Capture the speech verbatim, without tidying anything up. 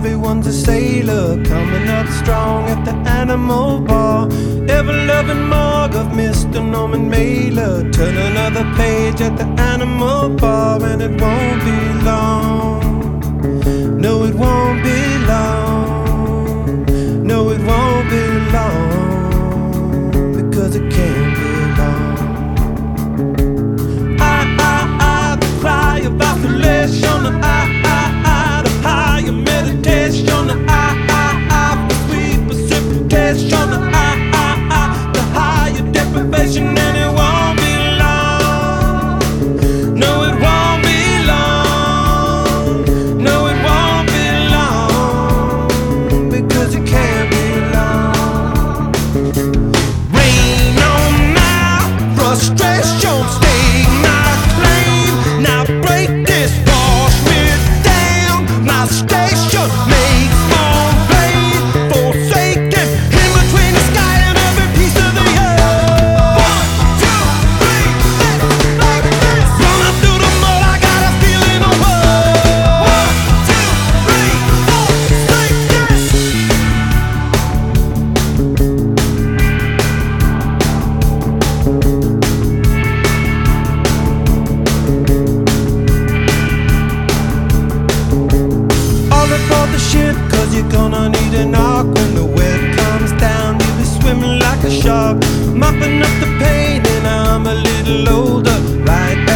everyone's a sailor, coming up strong at the Animal Bar. Ever-loving Marg of Mister Norman Mailer, turn another page at the Animal Bar, and it won't be long. No, it won't be long. No, it won't be long, because it can't be long. I, I, I, the cry of isolation. I, I, I, the higher meditation. I, I, I, the sweet precipitation. I, I, I, the higher deprivation, and it won't be long. No, it won't be long. No, it won't be long, because it can't be long. Rain on my frustration, stake my claim. Now break this, wash me down. My station makes more rain, forsaken, in between the sky and every piece of the earth. One, two, three, let's like this. Running through the mud, I got a feeling of world. One, two, three, four, like this. All aboard the ship, cause you're gonna need an arc. When the wet comes down, you'll be swimming like a shark, mopping up the pain, and I'm a little older, right back